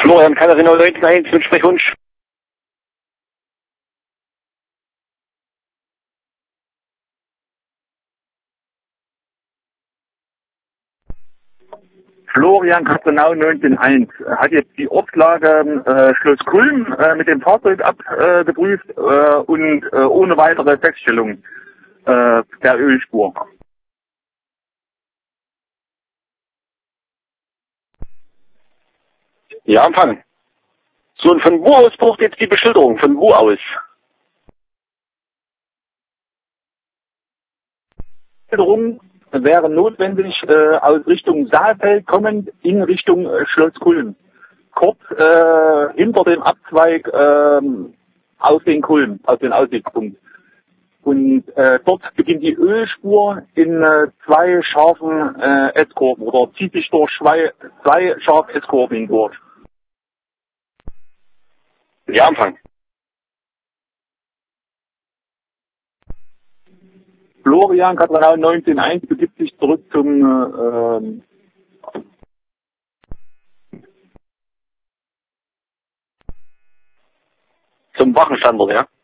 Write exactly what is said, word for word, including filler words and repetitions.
Florian Katharina neunzehn eins mit Sprechwunsch. Florian Katzenau neunzehn eins hat jetzt die Ortslage äh, Schloss Kulm äh, mit dem Fahrzeug abgeprüft äh, und äh, ohne weitere Feststellung äh, der Ölspur. Ja, Empfang. So, und von wo aus braucht jetzt die Beschilderung? Von wo aus? Beschilderung wäre notwendig äh, aus Richtung Saalfeld kommend in Richtung äh, Schloss Kulm. Kurz äh, hinter dem Abzweig äh, aus den Kulm, aus dem Aussichtspunkt. Und äh, dort beginnt die Ölspur in äh, zwei scharfen äh, S-Kurven oder zieht sich durch zwei, zwei scharfe S-Kurven hindurch. Ja, Empfang. Florian Katranau neunzehn eins begibt sich zurück zum äh, Zum Wachenstandort, ja?